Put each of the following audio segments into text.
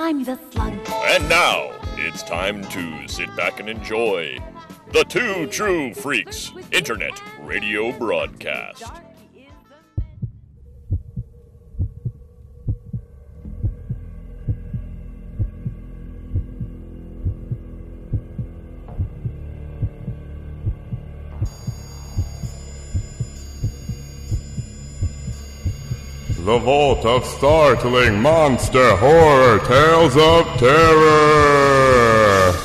I'm the slug. And now, it's time to sit back and enjoy the Two True Freaks Internet Radio Broadcast. The Vault of Startling Monster Horror Tales of Terror!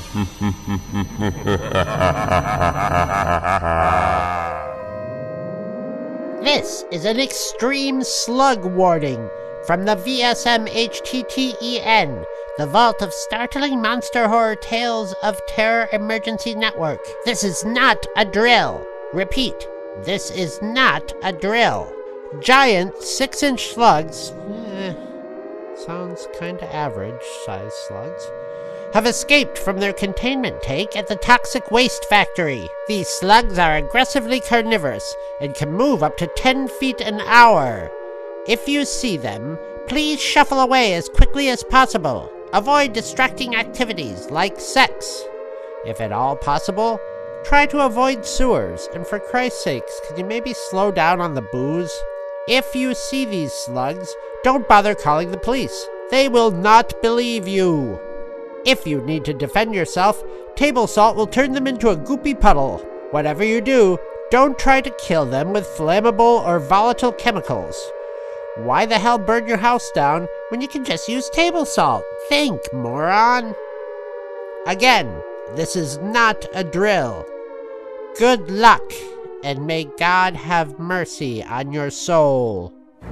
This is an extreme slug warning from the VSM HTTEN, the Vault of Startling Monster Horror Tales of Terror Emergency Network. This is not a drill. Repeat, this is not a drill. Giant 6-inch slugs, sounds kinda average size slugs, have escaped from their containment tank at the toxic waste factory. These slugs are aggressively carnivorous and can move up to 10 feet an hour. If you see them, please shuffle away as quickly as possible. Avoid distracting activities like sex. If at all possible, try to avoid sewers, and for Christ's sakes, could you maybe slow down on the booze? If you see these slugs, don't bother calling the police. They will not believe you. If you need to defend yourself, table salt will turn them into a goopy puddle. Whatever you do, don't try to kill them with flammable or volatile chemicals. Why the hell burn your house down when you can just use table salt? Think, moron. Again, this is not a drill. Good luck, and may God have mercy on your soul.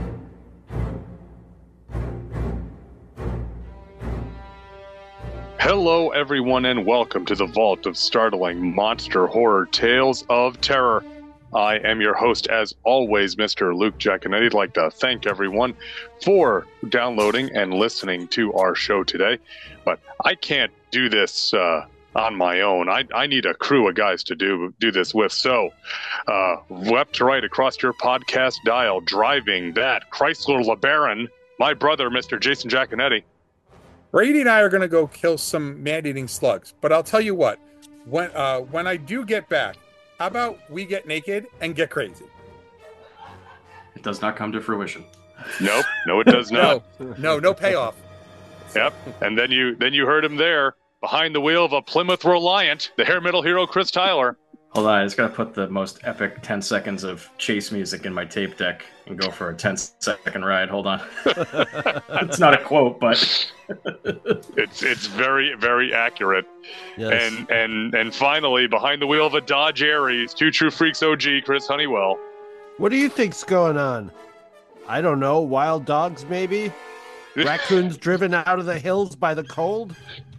Hello, everyone, and welcome to the Vault of Startling Monster Horror Tales of Terror. I am your host, as always, Mr. Luke Giaconetti. I'd like to thank everyone for downloading and listening to our show today. But I can't do this on my own. I need a crew of guys to do this with. So, left to right across your podcast dial, driving that Chrysler LeBaron, my brother, Mr. Jason Giaconetti. Brady and I are going to go kill some man-eating slugs. But I'll tell you what, when I do get back, how about we get naked and get crazy? It does not come to fruition. Nope. No, it does not. No payoff. Yep. And then you heard him there, behind the wheel of a Plymouth Reliant, the hair metal hero Chris Tyler. Hold on, I just gotta put the most epic 10 seconds of chase music in my tape deck and go for a 10-second ride. Hold on. It's not a quote, but it's very, very accurate. Yes. And finally, behind the wheel of a Dodge Aries, Two True Freaks OG, Chris Honeywell. What do you think's going on? I don't know. Wild dogs, maybe? Raccoons driven out of the hills by the cold?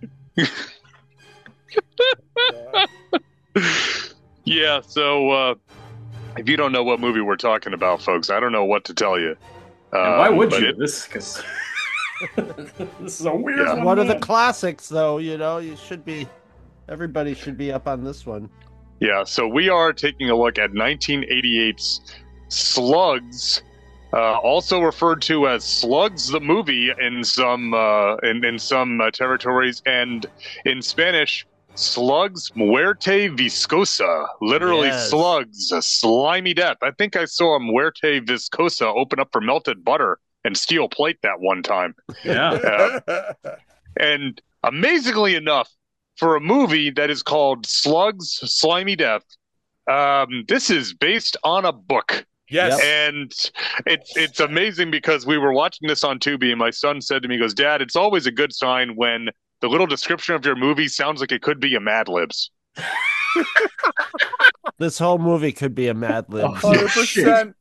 Yeah, so if you don't know what movie we're talking about, folks, I don't know what to tell you. And why would you? This is a weird one. One of the classics, though. Everybody should be up on this one. Yeah, so we are taking a look at 1988's Slugs, also referred to as Slugs the movie in some territories, and in Spanish, Slugs Muerte Viscosa, literally Yes. slugs, a slimy death. I think I saw a Muerte Viscosa open up for melted butter and steel plate that one time. Yeah. And amazingly enough, for a movie that is called Slugs Slimy Death, this is based on a book. Yes. And it's amazing because we were watching this on Tubi, and my son said to me, he goes, "Dad, it's always a good sign when the little description of your movie sounds like it could be a Mad Libs." This whole movie could be a Mad Lib. 100%.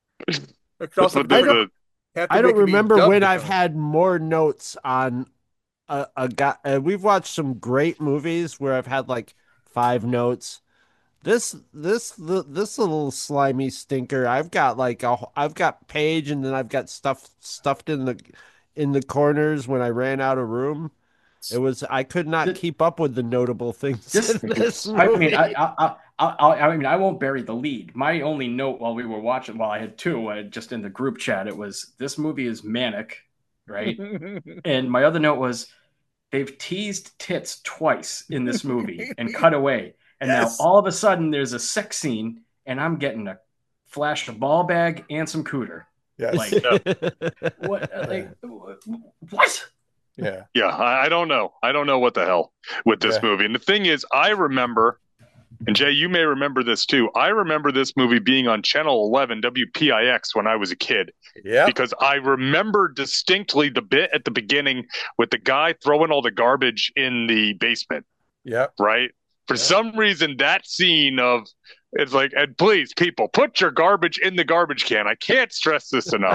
I don't remember when I've had more notes on a guy. We've watched some great movies where I've had like 5 notes. This little slimy stinker. I've got page, and then I've got stuff stuffed in the corners when I ran out of room. I could not keep up with the notable things in this movie. I mean, I won't bury the lead. My only note while we were watching, I had 2, just in the group chat, it was, this movie is manic, right? And my other note was they've teased tits twice in this movie and cut away. And Yes. now all of a sudden there's a sex scene and I'm getting a flash of ball bag and some cooter. Yes. Like, what? Like, what? Yeah. Yeah, I don't know. I don't know what the hell with this Yeah. movie. And the thing is, I remember, and Jay, you may remember this too. I remember this movie being on Channel 11 WPIX when I was a kid. Yeah. Because I remember distinctly the bit at the beginning with the guy throwing all the garbage in the basement. Yeah. Right? For some reason, that scene of it's like, and please, people, put your garbage in the garbage can. I can't stress this enough.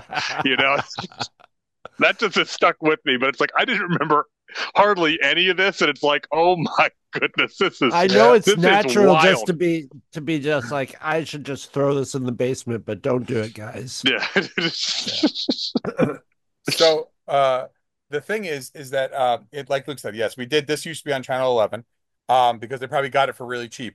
That just has stuck with me. But it's like I didn't remember hardly any of this, and it's like, oh my goodness, this is. I know it's this natural is just to be just like I should just throw this in the basement, but don't do it, guys. Yeah. So the thing is that it, like Luke said, yes, we did. This used to be on Channel 11 because they probably got it for really cheap.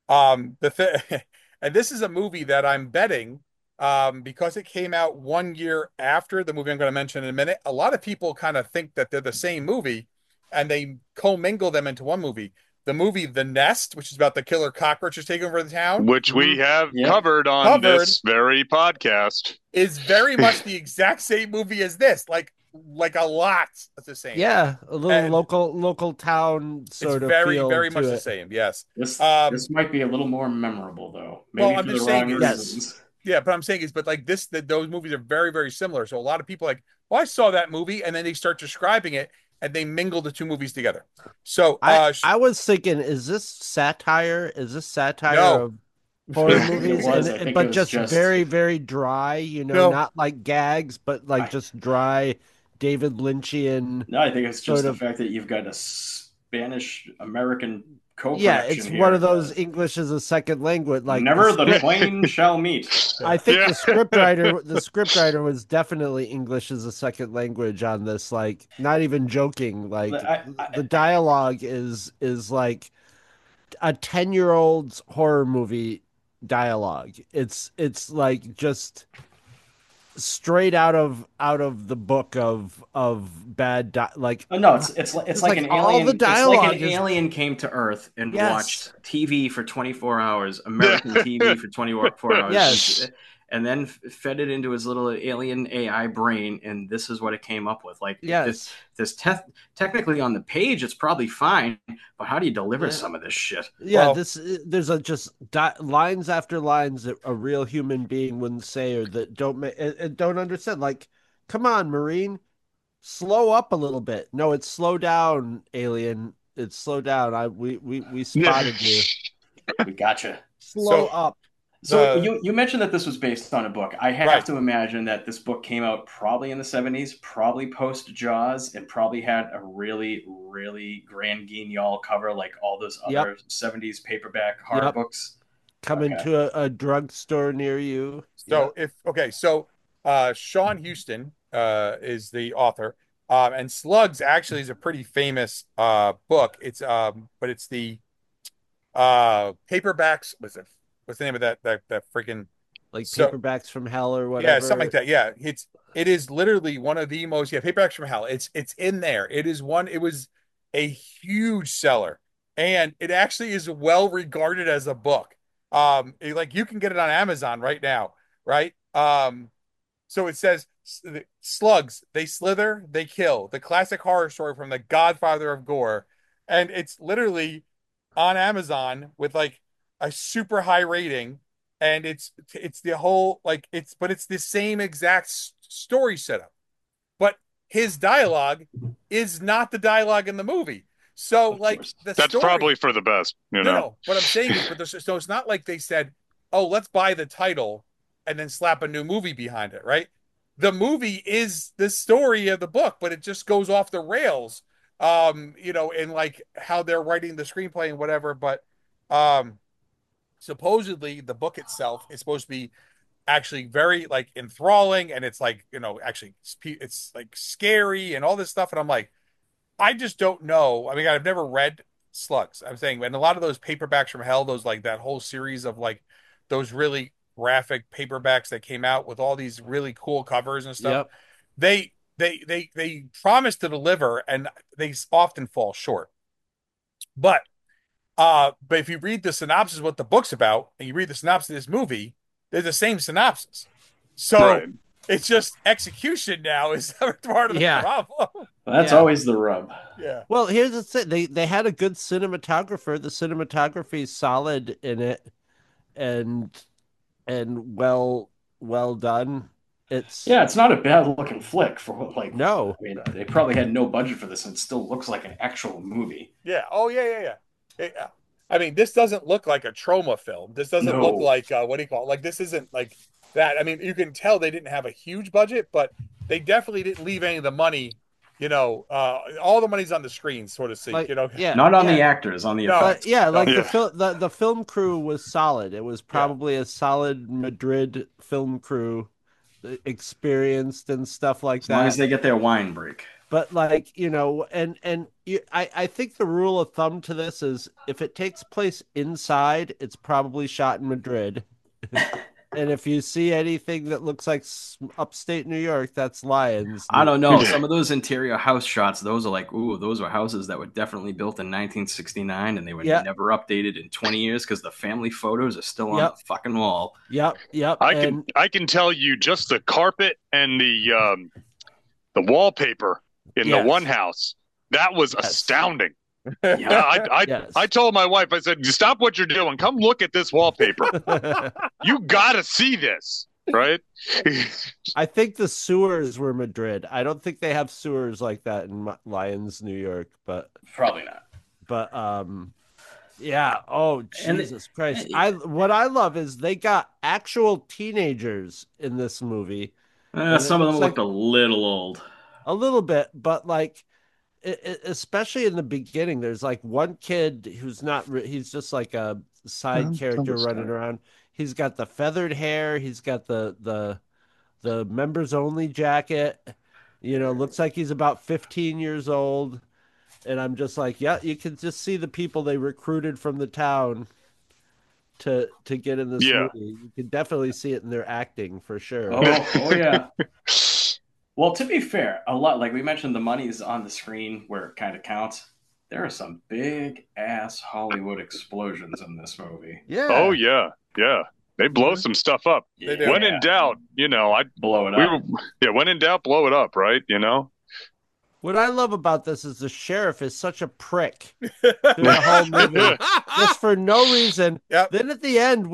And this is a movie that I'm betting because it came out 1 year after the movie I'm going to mention in a minute. A lot of people kind of think that they're the same movie and they commingle them into one movie. The movie The Nest, which is about the killer cockroaches taking over the town, Which we have covered on this very podcast, is very much the exact same movie as this. Like a lot the same. Yeah, a little and local town sort of very, feel very much it. the same. Yes. This might be a little more memorable though. Maybe well, I'm just saying yes. Yeah, but I'm saying is, but like those movies are very, very similar. So a lot of people are like, well, I saw that movie, and then they start describing it, and they mingle the two movies together. So I was thinking, is this satire? Is this satire of horror movies? But just very, very dry. Not like gags, but like just dry. David Lynchian. No, I think it's just the fact that you've got a Spanish American co-production. Yeah, it's one of those English as a second language. Like never the twain shall meet. I think the scriptwriter was definitely English as a second language on this. Like, not even joking. Like the dialogue is like a 10-year-old's horror movie dialogue. It's like just straight out of the book of bad no, it's like an alien. All the dialogue it's like an alien came to Earth and watched TV for 24 hours, American TV for 24 hours. Yes. And then fed it into his little alien AI brain, and this is what it came up with. Like, yes, this technically on the page, it's probably fine, but how do you deliver some of this shit? Yeah, there's lines after lines that a real human being wouldn't say, or that don't understand. Like, come on, Marine, slow up a little bit. No, it's slow down, alien. It's slow down. We spotted you. We gotcha. Slow up. So you mentioned that this was based on a book. I have to imagine that this book came out probably in the 70s, probably post Jaws, and probably had a really, really grand guignol cover like all those other 70s paperback horror books. Coming to a drugstore near you. So Sean Houston is the author, and Slugs actually is a pretty famous book. It's but it's the paperbacks. What's the name of that freaking Paperbacks from Hell or whatever? Yeah, something like that. Yeah, it is literally one of the most Paperbacks from Hell. It's in there. It was a huge seller, and it actually is well regarded as a book. Like you can get it on Amazon right now, right? So it says slugs, they slither, they kill. The classic horror story from the Godfather of gore, and it's literally on Amazon with like a super high rating, and it's the whole but it's the same exact story setup, but his dialogue is not the dialogue in the movie. So like that's probably for the best, No, what I'm saying is, so it's not like they said, "Oh, let's buy the title and then slap a new movie behind it," right? The movie is the story of the book, but it just goes off the rails, in like how they're writing the screenplay and whatever. But supposedly the book itself is supposed to be actually very like enthralling, and it's like actually it's like scary and all this stuff, and I'm like, I just don't know. I mean, I've never read Slugs. I'm saying, and a lot of those paperbacks from hell, those like that whole series of like those really graphic paperbacks that came out with all these really cool covers and stuff, they promise to deliver, and they often fall short. But if you read the synopsis of what the book's about, and you read the synopsis of this movie, they're the same synopsis. So it's just execution now is part of the problem. Well, that's always the rub. Yeah. Well, here's the thing: they had a good cinematographer. The cinematography is solid in it, and well done. It's not a bad looking flick for no. I mean, they probably had no budget for this, and it still looks like an actual movie. Yeah. Oh yeah. I mean, this doesn't look like a trauma film. This doesn't look like what do you call it? Like this isn't like that. I mean, you can tell they didn't have a huge budget, but they definitely didn't leave any of the money. All the money's on the screen, so to speak. Not on the actors, on the effects. But the film crew was solid. It was probably a solid Madrid film crew, experienced and stuff like that. As long as they get their wine break. But I think the rule of thumb to this is if it takes place inside, it's probably shot in Madrid. And if you see anything that looks like upstate New York, that's Lions. I don't know. Some of those interior house shots, those are those are houses that were definitely built in 1969 and they were never updated in 20 years because the family photos are still on the fucking wall. Yep. I can tell you just the carpet and the wallpaper in the one house, that was astounding. I told my wife, I said, stop what you're doing. Come look at this wallpaper. You got to see this, right? I think the sewers were Madrid. I don't think they have sewers like that in Lions, New York, but probably not. But yeah. Oh, Jesus Christ! What I love is they got actual teenagers in this movie. Some of them looked a little old, a little bit, but especially in the beginning, there's one kid who's he's just like a side character running around. He's got the feathered hair. He's got the members only jacket. Looks like he's about 15 years old. And I'm just like, yeah, you can just see the people they recruited from the town to get in this movie. You can definitely see it in their acting for sure. Oh yeah. Well, to be fair, a lot, like we mentioned, the money is on the screen where it kind of counts. There are some big ass Hollywood explosions in this movie. Yeah. Oh yeah. They blow some stuff up. When in doubt, I'd blow it up. When in doubt, blow it up, right? What I love about this is the sheriff is such a prick through the whole movie, just for no reason. Yep. Then at the end,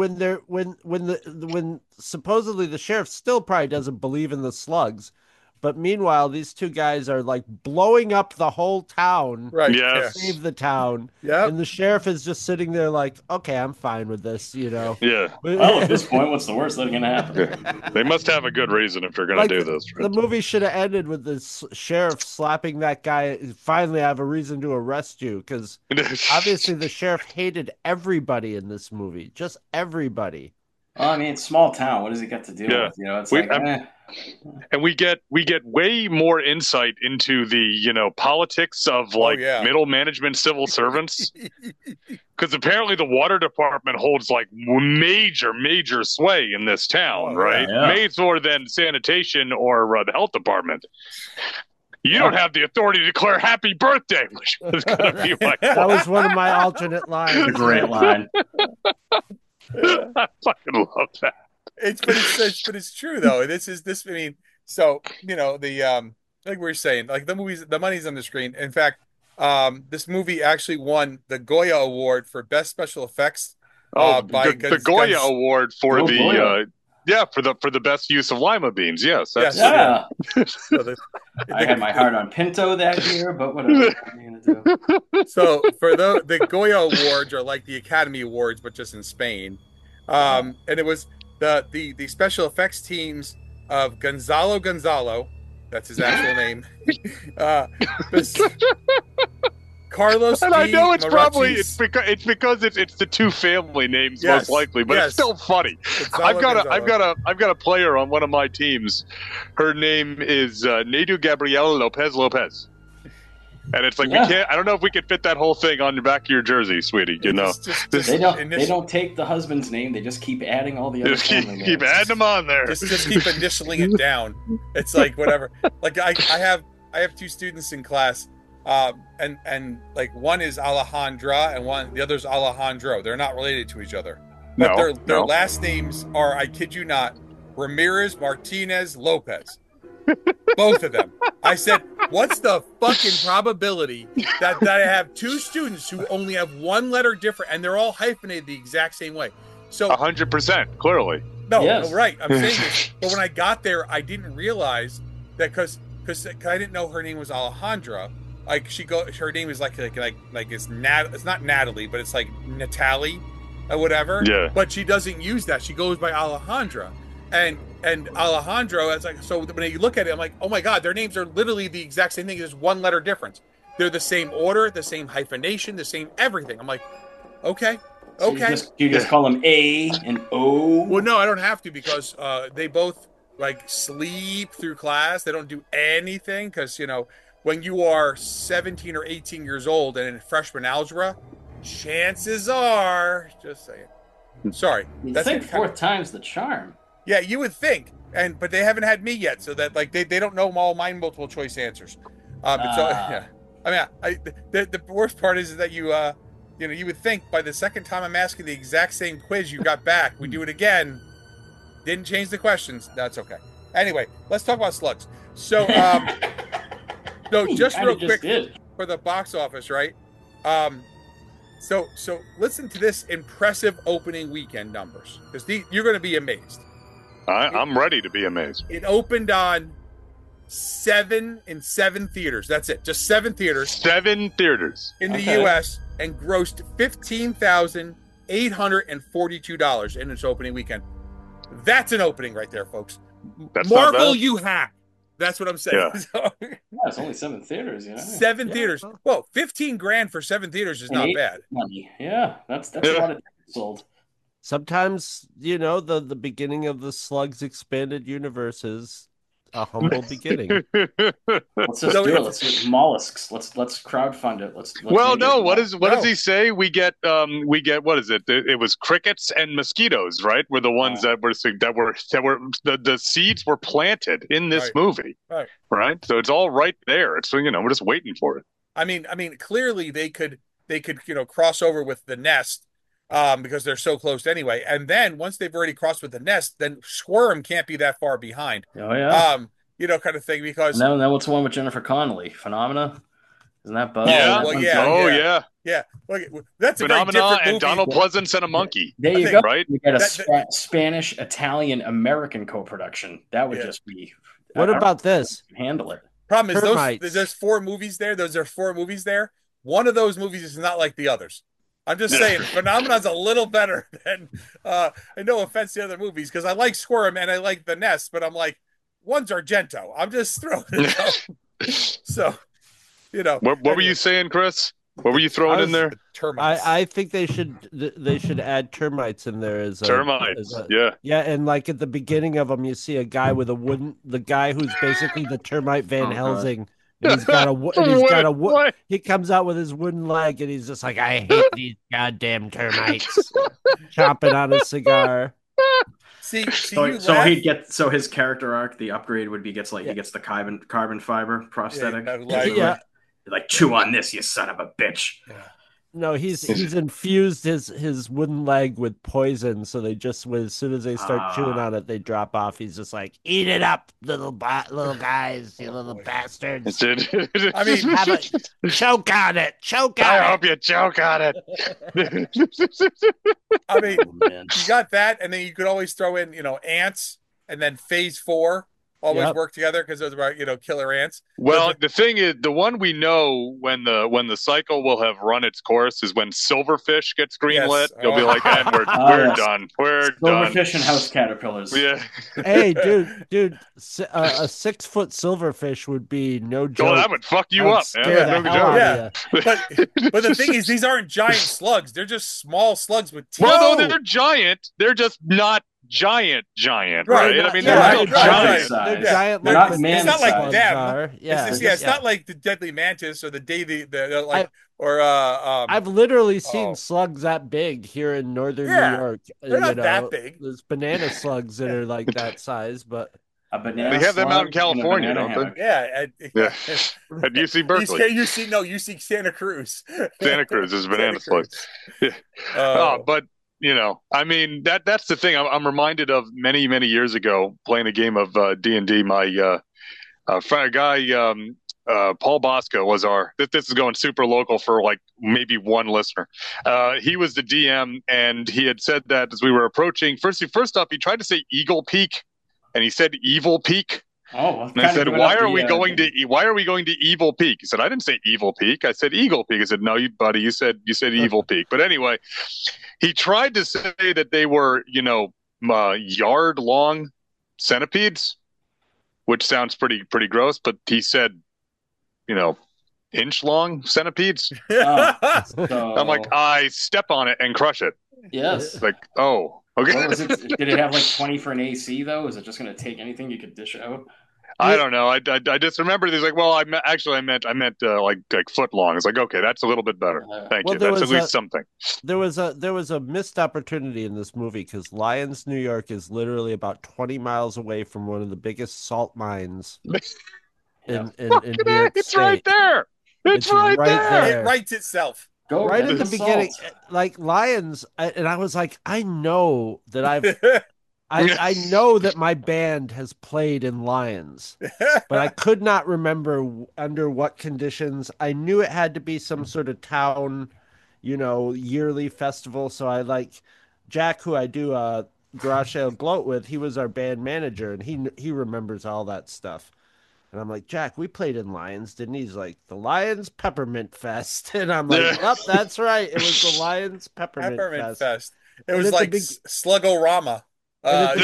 when supposedly the sheriff still probably doesn't believe in the slugs. But meanwhile, these two guys are blowing up the whole town to save the town. Yep. And the sheriff is just sitting there okay, I'm fine with this, Yeah. Well, at this point, what's the worst that's going to happen? They must have a good reason if they're going to do this. The movie should have ended with the sheriff slapping that guy. Finally, I have a reason to arrest you, because obviously the sheriff hated everybody in this movie. Just everybody. Well, I mean, it's small town. What does he got to deal with? It's And we get way more insight into the politics of middle management civil servants, because apparently the water department holds major sway in this town, right? Yeah. Way more than sanitation or the health department. You don't have the authority to declare happy birthday, which was going to be that was one of my alternate lines. A great line. I fucking love that. But it's true though. I mean, so the like we were saying, the money's on the screen. In fact, this movie actually won the Goya Award for Best Special Effects. The Goya Award for for the best use of lima beans. Yes, that's I had my heart on Pinto that year, but whatever. What are you gonna do? So for the Goya Awards are like the Academy Awards, but just in Spain. And it was the special effects teams of Gonzalo, that's his actual name. Carlos. And I know it's probably because it's the two family names most likely, but it's still funny. I've got a player on one of my teams. Her name is Nadu Gabriela Lopez. And it's like we can't. I don't know if we could fit that whole thing on the back of your jersey, sweetie. You know, they don't take the husband's name. They just keep adding all the other family names. Keep adding them on there. Just keep initialing it down. It's like whatever. Like I have two students in class, and like one is Alejandra and the other's Alejandro. They're not related to each other, but their last names are, I kid you not, Ramirez, Martinez, Lopez. Both of them. I said, what's the fucking probability that I have two students who only have one letter different and they're all hyphenated the exact same way? So 100%, clearly. No, right. I'm saying this. But when I got there, I didn't realize that because I didn't know her name was Alejandra. Like her name is like it's not Natalie, but it's like Natalie or whatever. Yeah. But she doesn't use that. She goes by Alejandra. And Alejandro, it's like, so when you look at it, I'm like, oh my God, their names are literally the exact same thing. There's one letter difference. They're the same order, the same hyphenation, the same everything. I'm like, okay. So you just call them A and O? Well, no, I don't have to because they both like sleep through class. They don't do anything because, you know, when you are 17 or 18 years old and in freshman algebra, chances are, just saying. Sorry. You think fourth time's the charm. Yeah, you would think, but they haven't had me yet, so that like they don't know all my multiple choice answers. Yeah. I mean, the worst part is that you would think by the second time I'm asking the exact same quiz you got back, we do it again. Didn't change the questions. That's okay. Anyway, let's talk about slugs. So, just real quick for the box office, right? So listen to this impressive opening weekend numbers because you're going to be amazed. I'm ready to be amazed. It opened on 7 theaters. That's it. Just 7 theaters. 7 theaters. In the U.S. and grossed $15,842 in its opening weekend. That's an opening right there, folks. That's Marvel, you hack. That's what I'm saying. Yeah. It's only 7 theaters, you know. 7 theaters. Well, $15,000 for 7 theaters is not bad. Money. Yeah, that's a lot of tickets sold. Sometimes, you know, the beginning of the Slugs expanded universe is a humble beginning. Let's just do it. Let's get mollusks. Let's crowdfund it. Let's what does he say? We get what is it? It was crickets and mosquitoes, right? Were the ones that were the seeds were planted in this movie. Right. So it's all right there. It's, you know, we're just waiting for it. I mean, clearly they could, you know, cross over with the Nest. Because they're so close anyway. And then once they've already crossed with the Nest, then Squirm can't be that far behind. Oh, yeah. You know, kind of thing. Because now what's the one with Jennifer Connelly? Phenomena? Isn't that Buzz? Yeah. Yeah. Look, that's a Phenomena very different and movie. Donald Pleasance and a monkey. There you go. Right? You got a Spanish, Italian, American co-production. That would just be. What about this? Handle it. Problem is, there's 4 movies there. Those are 4 movies there. One of those movies is not like the others. I'm just saying, Phenomena's a little better than, and no offense to other movies, because I like Squirm and I like The Nest, but I'm like, one's Argento. I'm just throwing it out. So, you know. What were you saying, Chris? What were you throwing in there? Termites. I think they should add termites in there as termites. Yeah, and like at the beginning of them, you see a guy with the guy who's basically the termite Van Helsing. And he comes out with his wooden leg and he's just like, I hate these goddamn termites. Chomping on a cigar. So his character arc, the upgrade would be he gets the carbon fiber prosthetic. Like, chew on this, you son of a bitch. No, he's infused his wooden leg with poison, so they just as soon as they start chewing on it, they drop off. He's just like, eat it up, little guys, you little bastards. I mean, choke on it. I hope you choke on it. I mean, you got that, and then you could always throw in, you know, ants, and then Phase 4. Always work together because those are, you know, killer ants. Well, the thing is, the one we know when the cycle will have run its course is when Silverfish gets greenlit. You'll be like, and we're done. We're done. Silverfish and house caterpillars. Yeah. Hey, dude, a 6-foot silverfish would be no joke. Oh, that would fuck you up, man. Yeah. But the thing is, these aren't giant slugs. They're just small slugs with teeth. Well, no, they're giant. They're just not giant, right? Right. I mean, they're still giant. They're giant. They're like not It's not like slugs them. are. Yeah, It's not like the deadly mantis or the Davy, I've literally seen slugs that big here in northern New York. They're not that big. There's banana slugs that are like that size, but a banana. They have them out in California, don't they? Yeah. At UC Berkeley. UC Santa Cruz. Santa Cruz is banana slugs. Yeah. But I mean that's the thing. I'm reminded of many years ago playing a game of D&D. My guy. Paul Bosco was this is going super local for like maybe one listener. He was the DM, and he had said that as we were approaching, first off, he tried to say Eagle Peak, and he said Evil Peak. Oh, and I said, why are we going to Evil Peak? He said, I didn't say Evil Peak. I said Eagle Peak. I said, no, buddy, you said Evil Peak. But anyway, he tried to say that they were, yard long centipedes, which sounds pretty gross. But he said, inch long centipedes. I'm like, I step on it and crush it. Yes. Like, oh, okay. Did it have like 20 for an AC though? Is it just going to take anything you could dish out? I don't know. I just remember he's like, well, I meant like foot long. It's like, okay, that's a little bit better. Thank you. That's at least something. There was a missed opportunity in this movie because Lyons, New York is literally about 20 miles away from one of the biggest salt mines in New York It's State. right there. It's right there. It writes itself. Right at the beginning, like Lyons, and I was like, I know that I know that my band has played in Lyons, but I could not remember under what conditions. I knew it had to be some sort of town, yearly festival. So I like Jack, who I do Garage Sale Gloat with. He was our band manager, and he remembers all that stuff. And I'm like, Jack, we played in Lyons, didn't he? He's like, the Lyons Peppermint Fest. And I'm like, yep, that's right. It was the Lyons Peppermint Fest. It was like Slugorama. At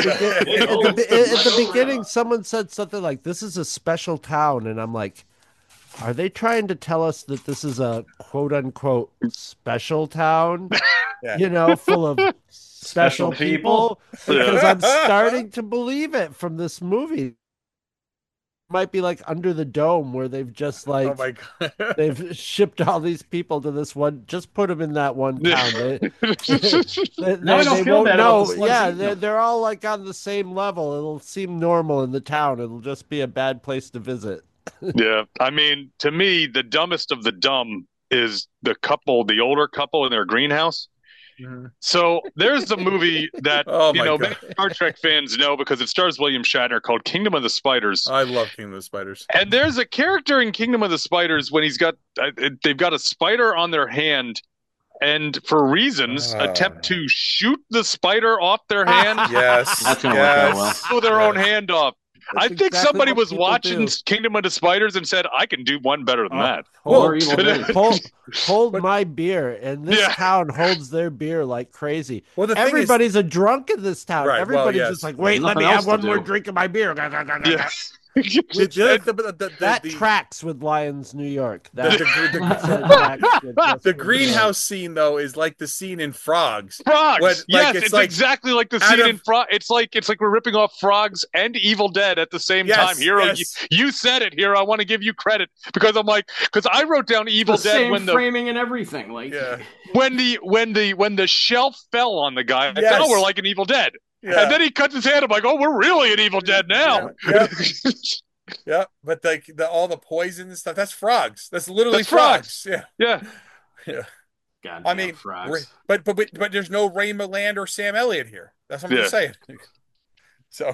the beginning, someone said something like, this is a special town. And I'm like, are they trying to tell us that this is a quote unquote special town? Full of special people? Because I'm starting to believe it from this movie. Might be like Under the Dome, where they've just like, oh my God. They've shipped all these people to this one. Just put them in that one town. They won't know. Yeah, they're all like on the same level. It'll seem normal in the town. It'll just be a bad place to visit. Yeah, I mean, to me, the dumbest of the dumb is the older couple in their greenhouse. Mm-hmm. So there's a movie that many Star Trek fans know because it stars William Shatner called Kingdom of the Spiders. I love Kingdom of the Spiders. And there's a character in Kingdom of the Spiders when they've got a spider on their hand, and for reasons attempt to shoot the spider off their hand. Yes, that's gonna work out well. Pull their own hand off. I think somebody was watching Kingdom of the Spiders and said, I can do one better than that. Hold my beer. And this town holds their beer like crazy. Well, everybody's a drunk in this town. Right, everybody's just like, wait, let me have one more drink of my beer. Yes. That tracks with Lyons, New York. The greenhouse scene, though, is like the scene in Frogs. It's like exactly like the scene in Frogs. It's like we're ripping off Frogs and Evil Dead at the same time. Hero, you said it, Hero. I want to give you credit because I wrote down Evil Dead same when the framing and everything. Like when the shelf fell on the guy, I said, we're like an Evil Dead. Yeah. And then he cuts his hand. I'm like, oh, we're really an Evil Dead now. Yeah, but like all the poison and stuff, that's Frogs. That's literally Frogs. Yeah. God, I mean, Frogs. But there's no Ray Milland or Sam Elliott here. That's what I'm just saying. So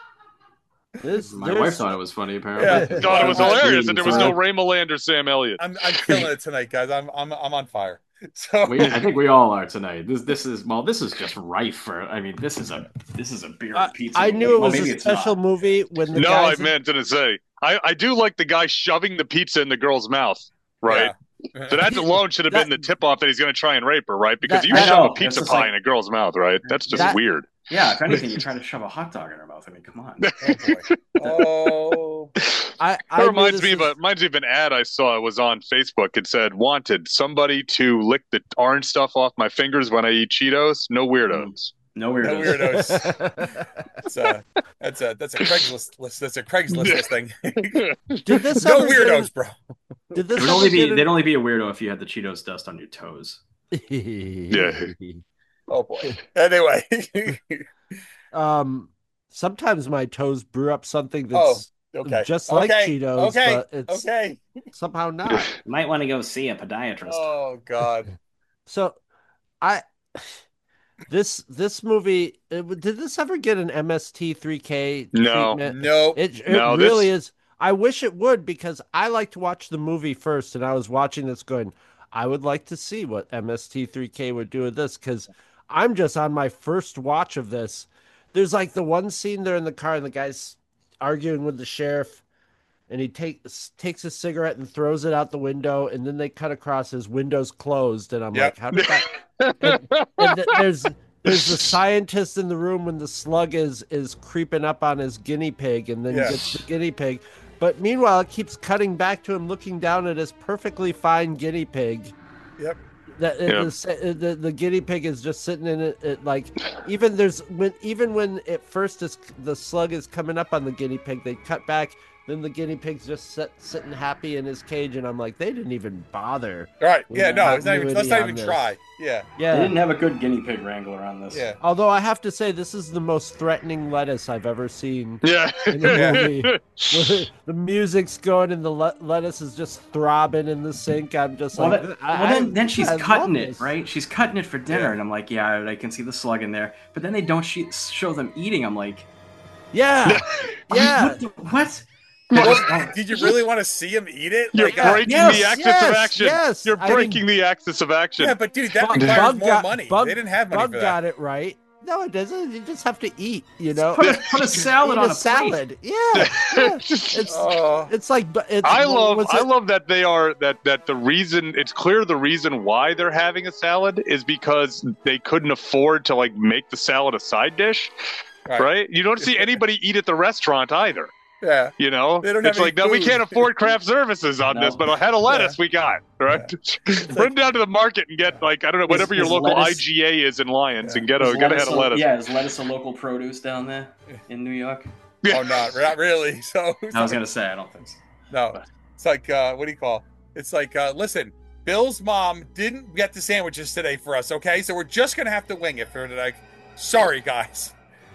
my wife thought it was funny. Apparently, thought it was hilarious that there was no Ray Milland or Sam Elliott. I'm killing it tonight, guys. I'm on fire. So I think we all are tonight. This is just rife for. I mean, this is a beer and pizza. I knew it was a special movie when the I meant to say I do like the guy shoving the pizza in the girl's mouth, right? Yeah. So that alone should have been the tip off that he's going to try and rape her, right? Because you shove a pizza pie in a girl's mouth, right? That's just weird. Yeah, if anything, you're trying to shove a hot dog in her mouth. I mean, come on. Oh boy. It reminds me of an ad I saw. It was on Facebook. It said, "Wanted somebody to lick the orange stuff off my fingers when I eat Cheetos. No weirdos." No weirdos. That's a Craigslist list. That's a Craigslist listing. Did this no weirdos, bro? Did this they'd only be a weirdo if you had the Cheetos dust on your toes. Yeah. Oh boy. Anyway. Sometimes my toes brew up something that's just like Cheetos, but it's somehow not. You might want to go see a podiatrist. Oh God. So this movie, did this ever get an MST3K treatment? No. It really is. I wish it would, because I like to watch the movie first, and I was watching this going, I would like to see what MST3K would do with this, because I'm just on my first watch of this. There's like the one scene they're in the car and the guy's arguing with the sheriff, and he takes a cigarette and throws it out the window, and then they cut across his window's closed, and I'm like, how did that? and there's the scientist in the room when the slug is creeping up on his guinea pig, and then gets the guinea pig. But meanwhile, it keeps cutting back to him looking down at his perfectly fine guinea pig. Yep. The guinea pig is just sitting in it like even when at first the slug is coming up on the guinea pig, they cut back, then the guinea pig's just sitting happy in his cage, and I'm like, they didn't even bother. Right. Yeah, no, let's not even try. Yeah. They didn't have a good guinea pig wrangler on this. Yeah. Although I have to say, this is the most threatening lettuce I've ever seen. Yeah. In a movie. The music's going and the lettuce is just throbbing in the sink. I'm just then she's cutting it, right? She's cutting it for dinner, and I'm like, yeah, I can see the slug in there. But then they don't show them eating. I'm like, yeah. What? Did you really want to see him eat it? You're breaking the axis of action. Yes. You're breaking the axis of action. Yeah, but dude, that requires more money. They didn't have money for that. Bug got it right. No, it doesn't. You just have to eat, you know. Put a salad on a salad. Plate. Yeah. It's like. I love that they are that the reason it's clear the reason why they're having a salad is because they couldn't afford to like make the salad a side dish, right? You don't see anybody eat at the restaurant either. Yeah, you know, it's like no, we can't afford craft services on this, but a head of lettuce we got, right? Run down to the market and get like I don't know whatever your local IGA is in Lyons and get a head of lettuce. Yeah, is lettuce a local produce down there in New York? Oh, not really. So I was gonna say I don't think so. No, it's like what do you call? It's like listen, Bill's mom didn't get the sandwiches today for us, okay? So we're just gonna have to wing it for today. Sorry, guys.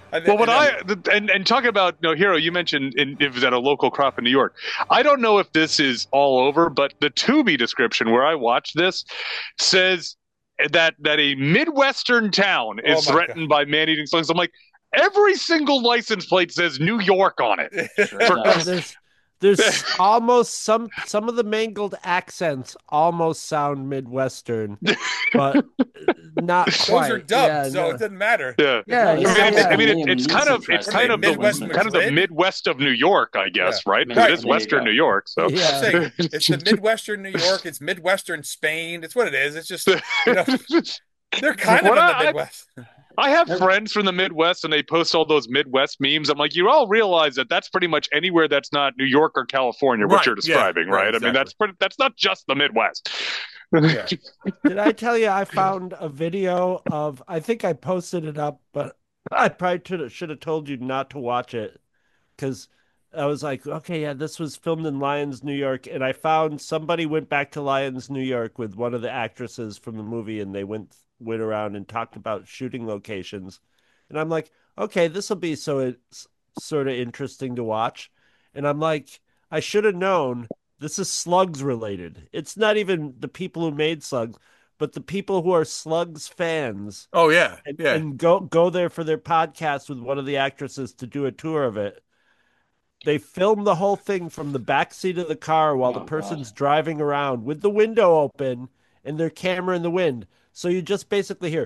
And talking about Hero, you mentioned it was at a local crop in New York. I don't know if this is all over, but the Tubi description where I watched this says that a Midwestern town is threatened by man-eating slugs. I'm like, every single license plate says New York on it. There's almost some of the mangled accents almost sound Midwestern, but not quite. Those are dubbed, so it doesn't matter. I mean, it's kind of the Midwest of New York, I guess, right? It is Western New York, so it's the Midwestern New York. It's Midwestern Spain. It's what it is. It's just they're kind of in the Midwest. I have friends from the Midwest, and they post all those Midwest memes. I'm like, you all realize that that's pretty much anywhere that's not New York or California, what you're describing, right? Exactly. I mean, that's not just the Midwest. Yeah. Did I tell you I found a video of? I think I posted it up, but I probably should have told you not to watch it because I was like, okay, yeah, this was filmed in Lyons, New York, and I found somebody went back to Lyons, New York with one of the actresses from the movie, and they went around and talked about shooting locations. And I'm like, okay, this will be sort of interesting to watch. And I'm like, I should have known this is Slugs related. It's not even the people who made Slugs, but the people who are Slugs fans. Oh yeah. And go there for their podcast with one of the actresses to do a tour of it. They filmed the whole thing from the back seat of the car while the person's driving around with the window open and their camera in the wind. So you just basically hear.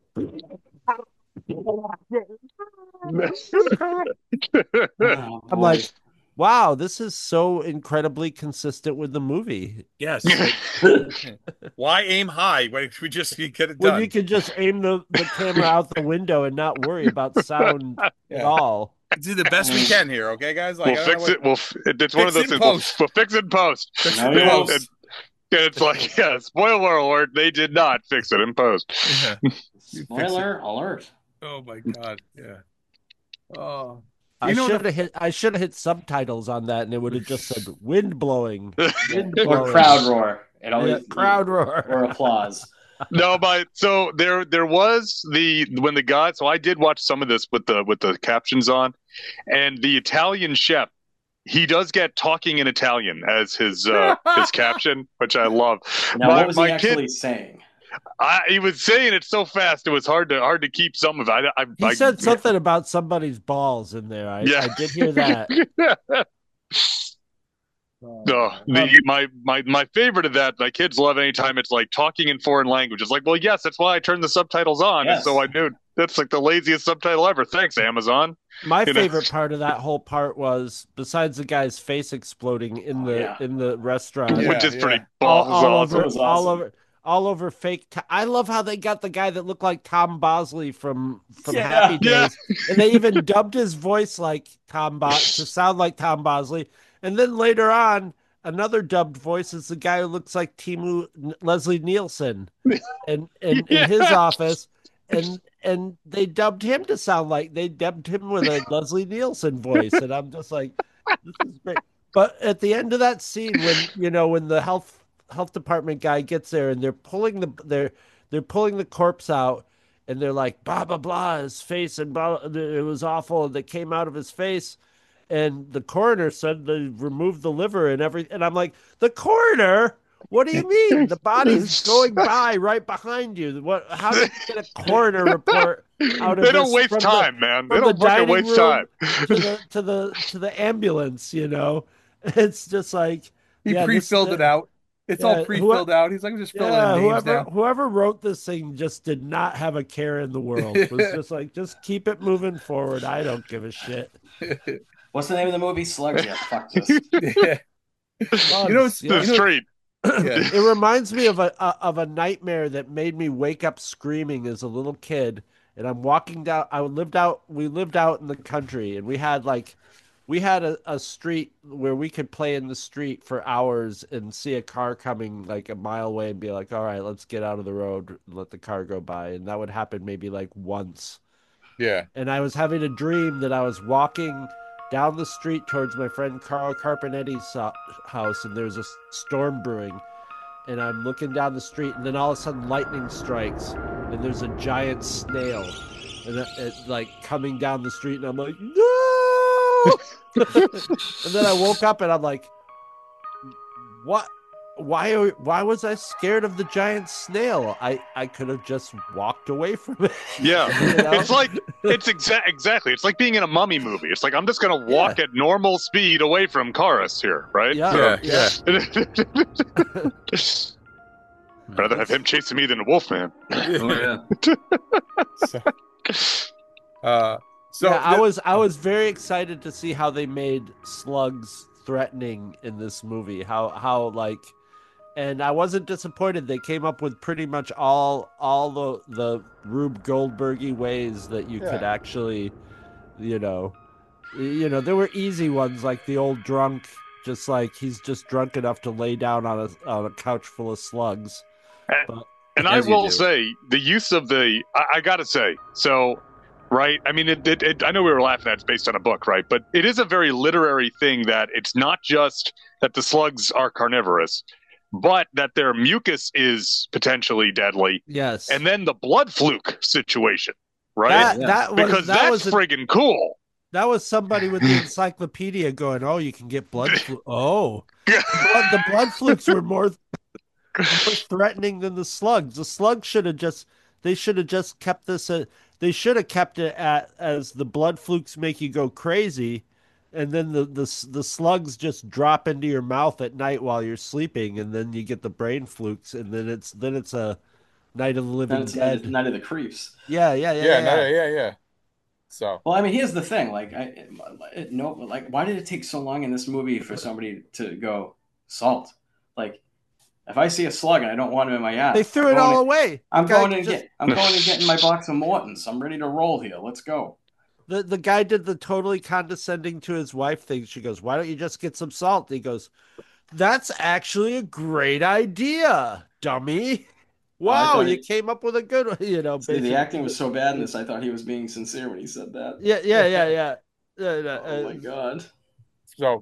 I'm like, wow, this is so incredibly consistent with the movie. Yes. Why aim high when we just get it done? When you can just aim the camera out the window and not worry about sound at all. Do the best we can here, okay, guys? Like, we'll fix it. It's one of those things. We'll fix it in post. It's like, spoiler alert, they did not fix it in post. Spoiler alert. Oh my God. Yeah. Oh. I should have hit subtitles on that, and it would have just said "wind blowing," wind blowing. or crowd roar. It always crowd roar or applause. No, but so there was when the guy. So I did watch some of this with the captions on, and the Italian chef. He does get talking in Italian as his caption, which I love. Now, what was he actually saying? He was saying it so fast it was hard to keep some of it. He said something about somebody's balls in there. I did hear that. My favorite of that, my kids love anytime it's like talking in foreign language. It's like, well, yes, that's why I turned the subtitles on, yes. So I knew that's like the laziest subtitle ever. Thanks, Amazon. My favorite part of that whole part was, besides the guy's face exploding in the restaurant, which is pretty all over fake. I love how they got the guy that looked like Tom Bosley from Happy Days, and they even dubbed his voice like to sound like Tom Bosley. And then later on, another dubbed voice is the guy who looks like Leslie Nielsen, in his office, and they dubbed him with a Leslie Nielsen voice, and I'm just like, this is great. But at the end of that scene, when the health department guy gets there and they're pulling the corpse out, and they're like blah blah blah, his face, and blah, it was awful that came out of his face, and the coroner said they removed the liver and everything, and I'm like, the coroner? What do you mean? The body's going by right behind you. How did you get a coroner report out of this? They don't waste time, man. They don't fucking waste time. to the ambulance, It's just like he pre-filled it out. It's all pre-filled out. He's like, I'm just filling in names now. Whoever wrote this thing just did not have a care in the world. It was just like, just keep it moving forward. I don't give a shit. What's the name of the movie? Slugs. Yeah, fuck this. The street. It reminds me of a nightmare that made me wake up screaming as a little kid. And I'm walking down. We lived out in the country, and we had a street where we could play in the street for hours and see a car coming like a mile away and be like, all right, let's get out of the road and let the car go by. And that would happen maybe like once. Yeah. And I was having a dream that I was walking down the street towards my friend Carl Carpenetti's house, and there's a storm brewing, and I'm looking down the street, and then all of a sudden lightning strikes, and there's a giant snail, and it like coming down the street, and I'm like, no! And then I woke up, and I'm like, what? Why was I scared of the giant snail? I could have just walked away from it. Yeah. It's like, exactly. It's like being in a Mummy movie. It's like, I'm just going to walk at normal speed away from Karis here, right? Yeah. Rather have him chasing me than a wolf man. Oh, yeah. I was very excited to see how they made slugs threatening in this movie. And I wasn't disappointed. They came up with pretty much all the Rube Goldberg-y ways that you could actually, there were easy ones like the old drunk, just like he's just drunk enough to lay down on a couch full of slugs. And I will say the use of I gotta say, so right. I mean, I know we were laughing at it's based on a book, right? But it is a very literary thing that it's not just that the slugs are carnivorous, but that their mucus is potentially deadly. Yes. And then the blood fluke situation, right? That's friggin' cool. That was somebody with the encyclopedia going, oh, you can get blood fluke. Oh. The blood flukes were more threatening than the slugs. The slugs should have just kept this they should have kept it as the blood flukes make you go crazy, and then the slugs just drop into your mouth at night while you're sleeping, and then you get the brain flukes, and then it's a Night of the Living Dead. Night of the Creeps. Yeah. So, well, I mean, here's the thing. Like, why did it take so long in this movie for somebody to go salt? Like, if I see a slug and I don't want him in my ass, they threw it all away. I'm going and getting my box of Mortons. I'm ready to roll here. Let's go. The guy did the totally condescending to his wife thing. She goes, why don't you just get some salt? He goes, that's actually a great idea, dummy. Wow, you came up with a good, See, the acting was so bad in this, I thought he was being sincere when he said that. Yeah. Oh my God. So,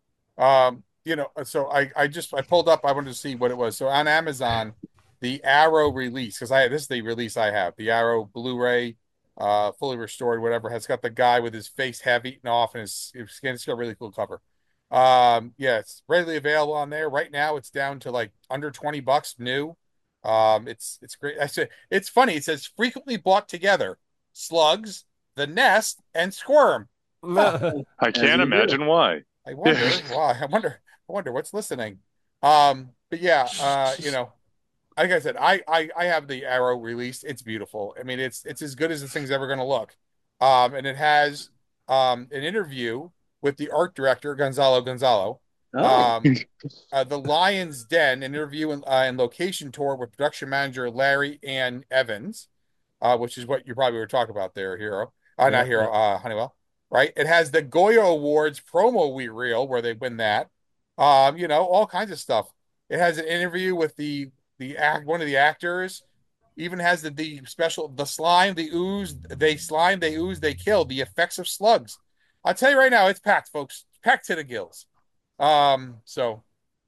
so I pulled up. I wanted to see what it was. So on Amazon, the Arrow release, because this is the release I have, the Arrow Blu-ray, fully restored, whatever, has got the guy with his face half eaten off and his skin. It's got a really cool cover. Yeah, it's readily available on there right now. It's down to like under $20 new. It's great. It's funny. It says frequently bought together: Slugs, The Nest, and Squirm. Huh. I can't imagine why. I wonder why. I wonder what's listening. But yeah, like I said, I have the Arrow released. It's beautiful. I mean, it's as good as this thing's ever going to look. And it has an interview with the art director Gonzalo. Oh. The Lion's Den interview and location tour with production manager Larry Ann Evans, which is what you probably were talking about there, Hero. Not Hero, Honeywell. Right? It has the Goya Awards promo reel where they win that. All kinds of stuff. It has an interview with one of the actors. Even has the special, the slime, the ooze, they slime, they ooze, they kill, the effects of slugs. I'll tell you right now, it's packed, folks. Packed to the gills. So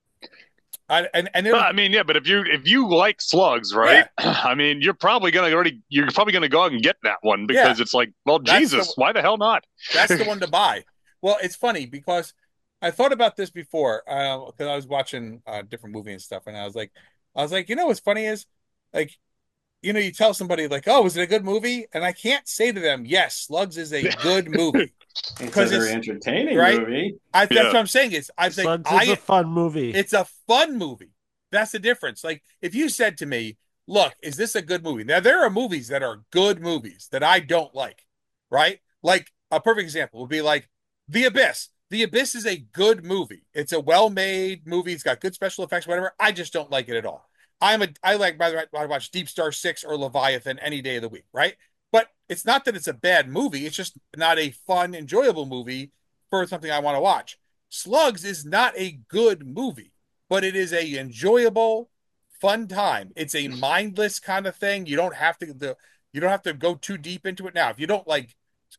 I mean, yeah, but if you like slugs, right? Yeah. I mean, you're probably gonna go out and get that one because it's like, well, Jesus, why the hell not? That's the one to buy. Well, it's funny because I thought about this before because I was watching different movie and stuff, and I was like, what's funny is like, you tell somebody like, oh, was it a good movie? And I can't say to them, yes, Slugs is a good movie. It's a very entertaining movie. That's what I'm saying is, Slugs is a fun movie. It's a fun movie. That's the difference. Like, if you said to me, look, is this a good movie? Now, there are movies that are good movies that I don't like, right? Like, a perfect example would be like The Abyss. The Abyss is a good movie. It's a well-made movie. It's got good special effects, whatever. I just don't like it at all. I watch Deep Star 6 or Leviathan any day of the week, right? But it's not that it's a bad movie. It's just not a fun, enjoyable movie for something I want to watch. Slugs is not a good movie, but it is a enjoyable, fun time. It's a mindless kind of thing. You don't have to go too deep into it. Now, if you don't like,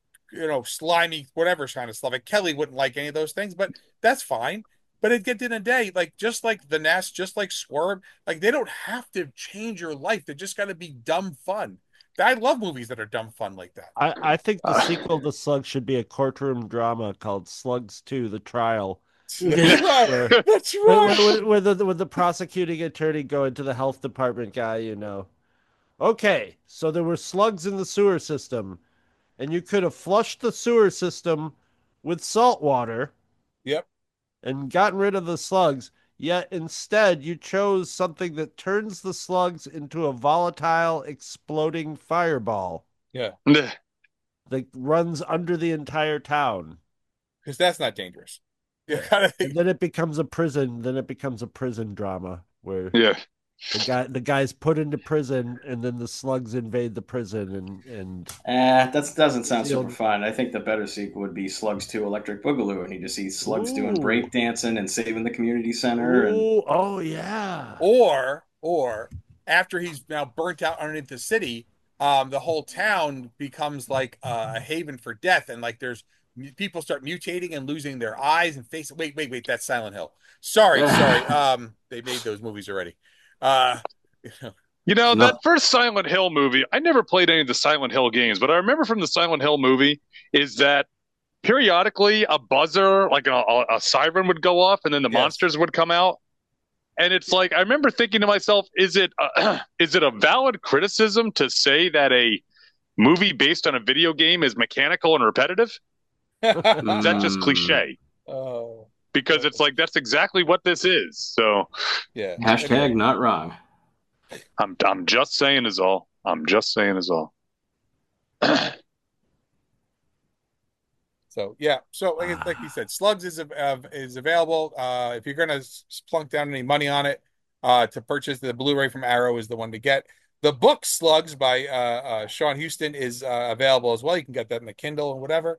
slimy, whatever kind of stuff, like Kelly wouldn't like any of those things, but that's fine. But at the end of the day, like just like The Nest, just like Squirm, like they don't have to change your life. They just got to be dumb fun. I love movies that are dumb fun like that. I think the sequel to Slugs should be a courtroom drama called Slugs 2: The Trial. That's right. That's right. With the prosecuting attorney going to the health department guy, Okay, so there were slugs in the sewer system, and you could have flushed the sewer system with salt water. Yep. And gotten rid of the slugs, yet instead you chose something that turns the slugs into a volatile, exploding fireball. Yeah. That runs under the entire town. Because that's not dangerous. Yeah. And then it becomes a prison. Then it becomes a prison drama where the guy's put into prison, and then the slugs invade the prison, and that doesn't sound super fun. I think the better sequel would be Slugs 2: Electric Boogaloo, and you just see slugs doing breakdancing and saving the community center. Oh yeah. Or after he's now burnt out underneath the city, the whole town becomes like a haven for death, and like there's people start mutating and losing their eyes and face. Wait, that's Silent Hill. Sorry. They made those movies already. That first Silent Hill movie, I never played any of the Silent Hill games, but I remember from the Silent Hill movie is that periodically a buzzer, like a siren would go off and then the monsters would come out. And it's like, I remember thinking to myself, is it a valid criticism to say that a movie based on a video game is mechanical and repetitive? Is that just cliche? Oh. Because it's like, that's exactly what this is. So, yeah. Hashtag not wrong. I'm just saying is all. So yeah. So like you said, Slugs is available. If you're gonna plunk down any money on it, to purchase the Blu-ray from Arrow is the one to get. The book Slugs by Sean Houston is available as well. You can get that in the Kindle and whatever.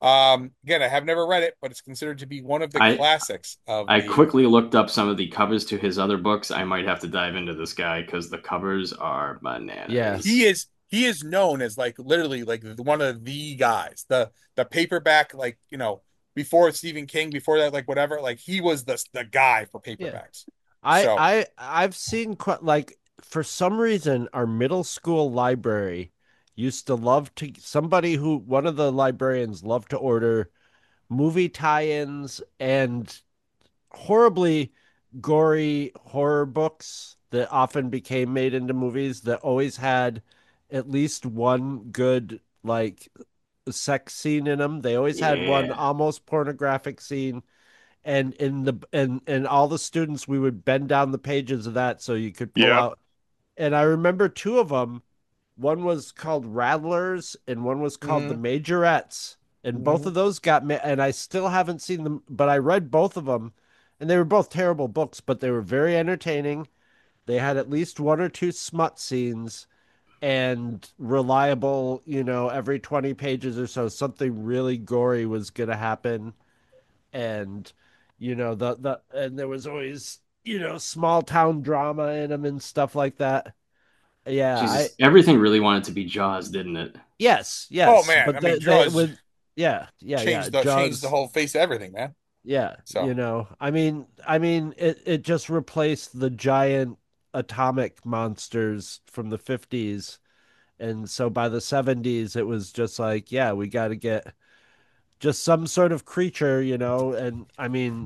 Again, I have never read it, but it's considered to be one of the classics of I quickly looked up some of the covers to his other books. I might have to dive into this guy because the covers are bananas. Yeah. He is known as like literally like one of the guys. The paperback, like, you know, before Stephen King, before that, like whatever, like he was the guy for paperbacks. Yeah. I've seen like, for some reason our middle school library used to love to, one of the librarians loved to order movie tie-ins and horribly gory horror books that often became made into movies that always had at least one good like sex scene in them. They always had one almost pornographic scene. And and all the students, we would bend down the pages of that so you could pull out. And I remember two of them. One was called Rattlers and one was called The Majorettes. And both of those got me, and I still haven't seen them, but I read both of them, and they were both terrible books, but they were very entertaining. They had at least one or two smut scenes and reliable, you know, every 20 pages or so, something really gory was going to happen. And, you know, and there was always, you know, small town drama in them and stuff like that. Yeah. Jesus, everything really wanted to be Jaws, didn't it? Yes. Oh man. But I mean, Jaws changed the whole face of everything, man. Yeah. So, you know, I mean, it just replaced the giant atomic monsters from the 50s. And so by the 70s, it was just like, yeah, we got to get just some sort of creature, you know. And I mean,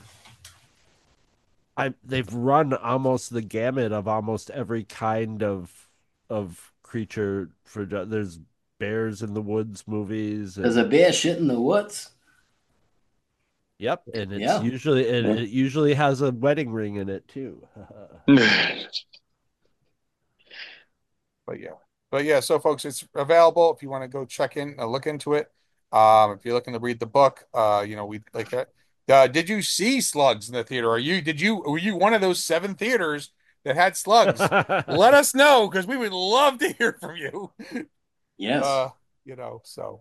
they've run almost the gamut of almost every kind of creature. There's bears in the woods movies. There's a bear shit in the woods. Yep, and it's it usually has a wedding ring in it too. But yeah, so folks, it's available if you want to go check in, look into it. If you're looking to read the book, you know, we like that. Did you see Slugs in the theater? Were you one of those 7 theaters that had Slugs? Let us know, because we would love to hear from you. Yes. You know, so.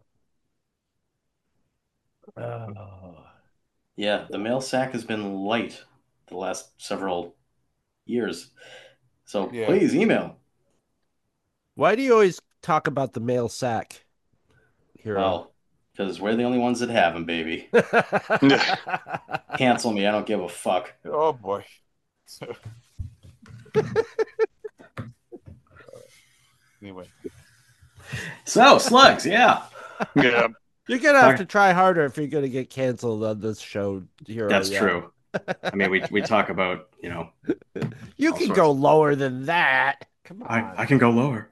Yeah, the mail sack has been light the last several years. So please email. Why do you always talk about the mail sack, Hero? Well, because we're the only ones that have them, baby. Cancel me. I don't give a fuck. Oh, boy. Anyway. So, Slugs, yeah. Yeah. You're going to have to try harder if you're going to get canceled on this show, Hero. That's true. I mean, we talk about, you know. You can go lower than that. Come on. I can go lower.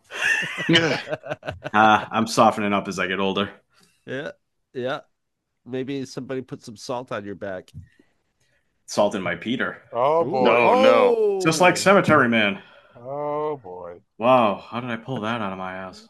I'm softening up as I get older. Yeah. Maybe somebody put some salt on your back. Salt in my Peter. Oh, boy. No. Just like Cemetery Man. Oh, boy. Wow. How did I pull that out of my ass?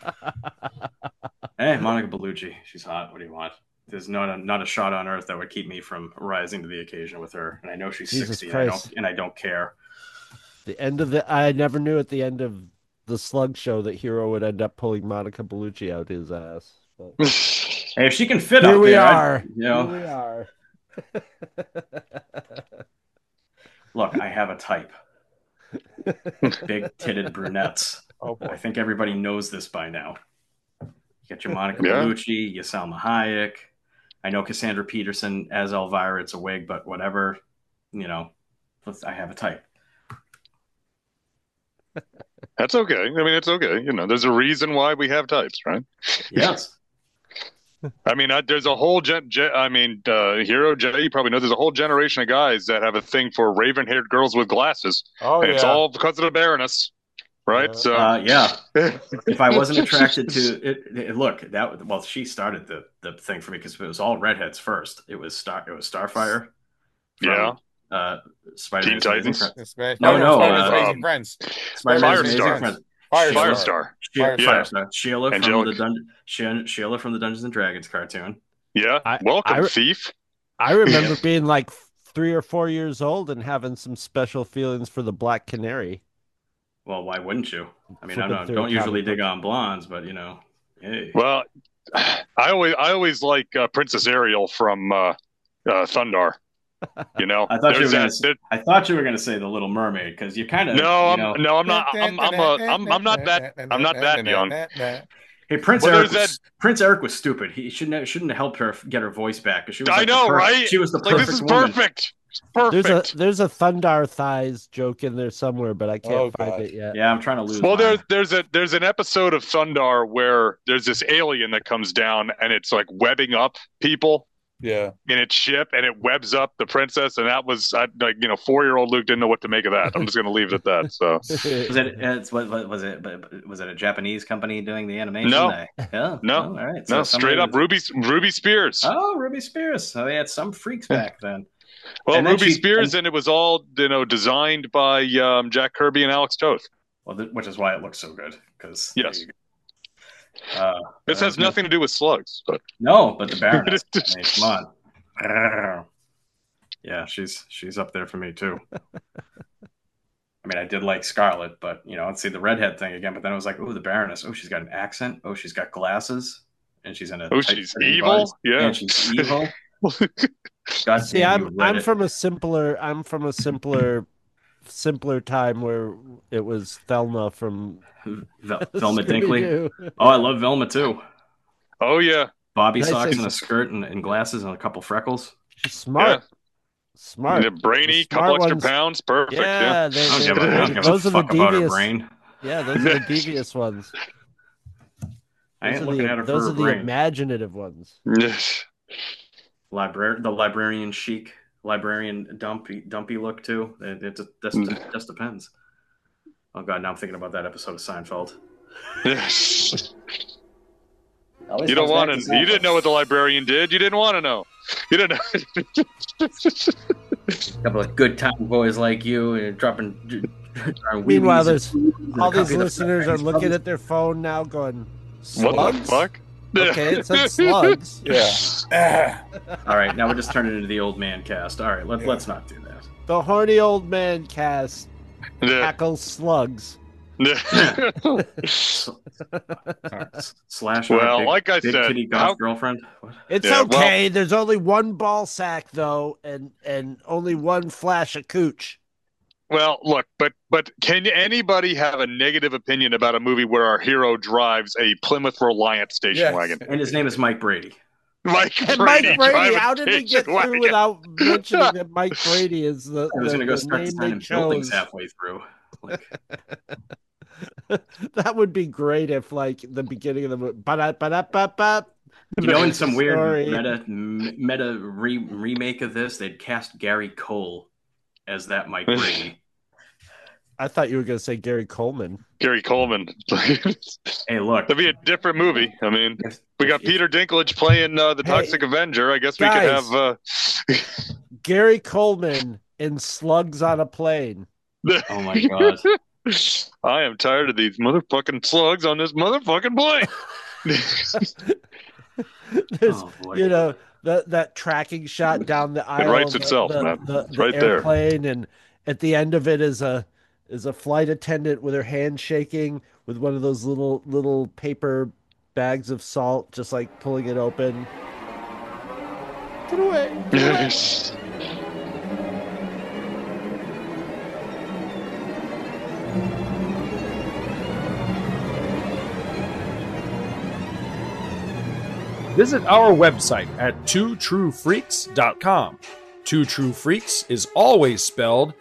Hey, Monica Bellucci. She's hot. What do you want? There's not a shot on earth that would keep me from rising to the occasion with her. And I know she's Jesus 60, Christ. and I don't care. I never knew at the end of the Slug show that Hero would end up pulling Monica Bellucci out his ass. But... Hey, if she can fit Here up we there, are. Here we are. Look, I have a type. Big-titted brunettes. Oh, boy. I think everybody knows this by now. You got your Monica Bellucci, your Salma Hayek. I know Cassandra Peterson as Elvira. It's a wig, but whatever. You know, I have a type. That's okay. I mean, it's okay. You know, there's a reason why we have types, right? Yes. I mean, there's a whole Hero Jay, you probably know there's a whole generation of guys that have a thing for raven-haired girls with glasses. Oh, and it's all because of the Baroness, right? Yeah. If I wasn't attracted to it, look, she started the thing for me because it was all redheads first. It was Starfire. Yeah. Spider-Man Teen Titans. Spider-Man's Amazing Friends. Firestar. Sheila from the Dungeons and Dragons cartoon. Yeah. Welcome, Thief. I remember being like 3 or 4 years old and having some special feelings for the Black Canary. Well, why wouldn't you? I mean, I don't usually dig on blondes, but you know, hey. Well, I always like Princess Ariel from Thundar. You know, I thought you were going to say The Little Mermaid because you kind of. No, I'm not. I'm not that. I'm not that young. Hey, Prince Eric was stupid. He shouldn't have helped her get her voice back because she was. I know, right? She was the perfect this is woman. Perfect. There's a Thundar Thighs joke in there somewhere, but I can't find it yet. Yeah, I'm trying to lose. Well, there's an episode of Thundar where there's this alien that comes down and it's like webbing up people. Yeah. In its ship, and it webs up the princess, and that was 4-year-old Luke didn't know what to make of that. I'm just going to leave it at that. So was it a Japanese company doing the animation? No, no. All right, so straight up Ruby Spears. Oh, Ruby Spears. So they had some freaks back then. Well, Ruby Spears, and it was all designed by Jack Kirby and Alex Toth. Well, which is why it looks so good. Because yes. This has nothing to do with slugs, but but the Baroness. Come on, yeah, she's up there for me too. I mean, I did like Scarlet, but let's see the redhead thing again. But then I was like, oh, the Baroness. Oh, she's got an accent. Oh, she's got glasses, and she's in a. Oh, she's evil. Body. Yeah, and she's evil. See, I'm from a simpler time where it was Thelma from Velma Dinkley. Oh, I love Velma too. Oh yeah, Bobby socks and a skirt and glasses and a couple freckles. She's smart. And brainy, couple extra pounds, perfect. Yeah, those are the devious. Yeah, those are the devious ones. I ain't looking at her for her brain. Those are the imaginative ones. Yes. The librarian chic, librarian dumpy look too. It just depends. Oh god, now I'm thinking about that episode of Seinfeld. You don't want to. You didn't know what the librarian did. You didn't want to know. You didn't know. A couple of good time boys like you and dropping. Meanwhile, there's all these listeners are looking at their phone now, going, "Slugs? What the fuck?" Okay, it said slugs. Yeah. All right, now we're just turning into the old man cast. All right, let's not do that. The horny old man cast tackles slugs. Slash. Well, like I big said, kitty golf girlfriend. What? It's okay. There's only one ball sack though, and only one flash of cooch. Well, look, but can anybody have a negative opinion about a movie where our hero drives a Plymouth Reliant station wagon? And his name is Mike Brady. Mike Brady, how did we get through without mentioning that Mike Brady is the I was going to go start designing buildings halfway through. That would be great if, like, the beginning of the movie. In some weird meta remake of this, they'd cast Gary Cole as that Mike Brady. I thought you were going to say Gary Coleman. Gary Coleman. Hey, look. That'd be a different movie. I mean, we got Peter Dinklage playing the Toxic Avenger. I guess we could have... Gary Coleman in Slugs on a Plane. Oh, my God. I am tired of these motherfucking slugs on this motherfucking plane. That tracking shot down the aisle. It writes itself, man. It's right there. And at the end of it is a flight attendant with her hand shaking with one of those little paper bags of salt, just like pulling it open. Get away. Yes. Visit our website at twotruefreaks.com. Two True Freaks is always spelled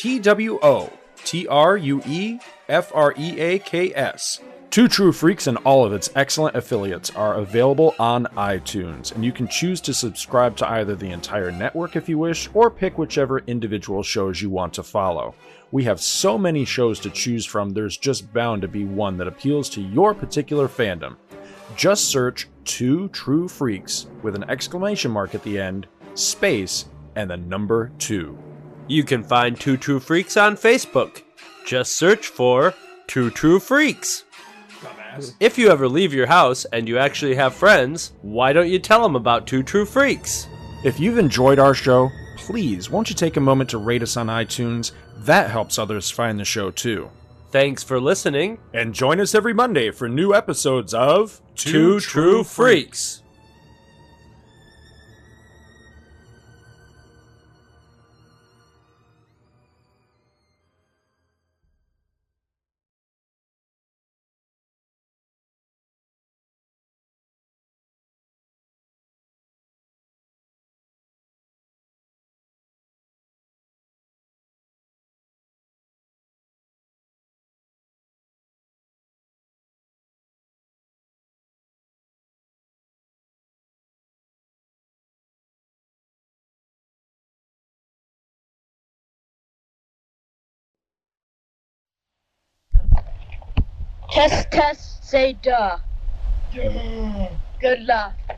TWOTRUEFREAKS. Two True Freaks and all of its excellent affiliates are available on iTunes, and you can choose to subscribe to either the entire network if you wish, or pick whichever individual shows you want to follow. We have so many shows to choose from, there's just bound to be one that appeals to your particular fandom. Just search Two True Freaks with an exclamation mark at the end, space, and the number 2. You can find Two True Freaks on Facebook. Just search for Two True Freaks. Dumbass. If you ever leave your house and you actually have friends, why don't you tell them about Two True Freaks? If you've enjoyed our show, please won't you take a moment to rate us on iTunes? That helps others find the show too. Thanks for listening. And join us every Monday for new episodes of Two True Freaks. Test, say duh. Duh. Good luck.